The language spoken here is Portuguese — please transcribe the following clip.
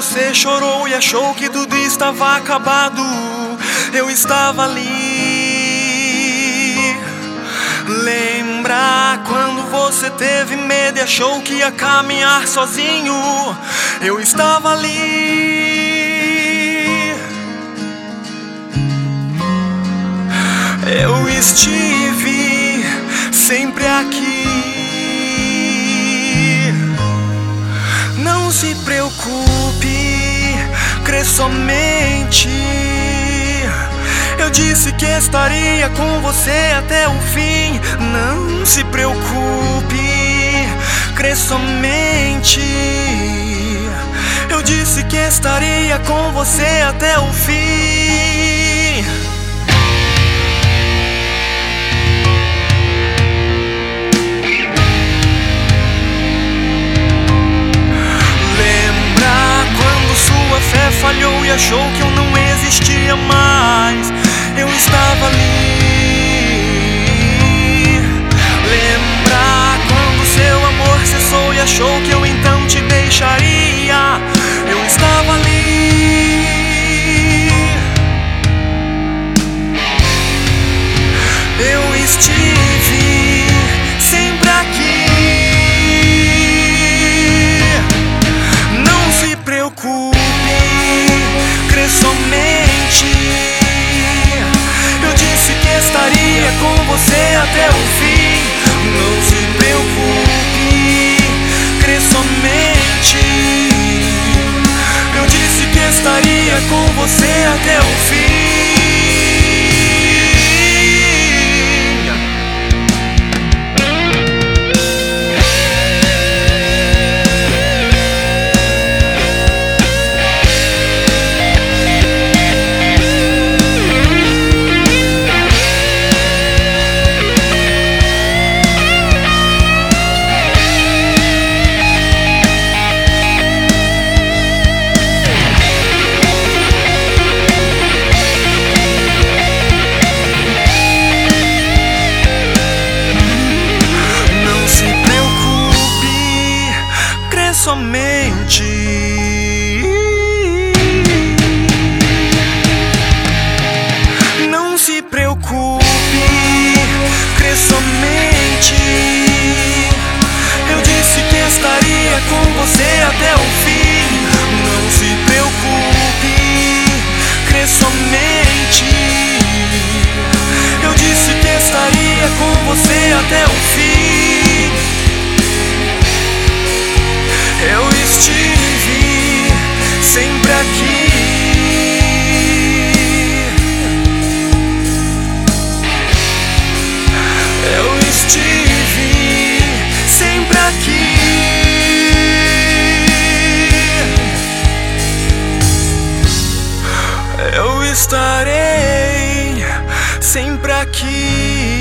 você chorou e achou que tudo estava acabado, eu estava ali. Lembra quando você teve medo e achou que ia caminhar sozinho, eu estava ali. Eu estive sempre aqui. Não se preocupe, crê somente. Eu disse que estaria com você até o fim. Não se preocupe, crê somente. Eu disse que estaria com você até o fim. Sua fé falhou e achou que eu não existia mais, eu estava ali. Lembra quando seu amor cessou e achou que eu então te deixaria, eu estava ali. Eu estive sempre aqui. Não se preocupe, crê somente. Eu disse que estaria com você até o fim. Não se preocupe, crê somente. Eu disse que estaria com você até o fim. Somente. Não se preocupe, crê somente. Eu disse que estaria com você até o fim. Não se preocupe, crê somente. Eu disse que estaria com você até o fim. Eu estive sempre aqui. Eu estive sempre aqui. Eu estarei sempre aqui.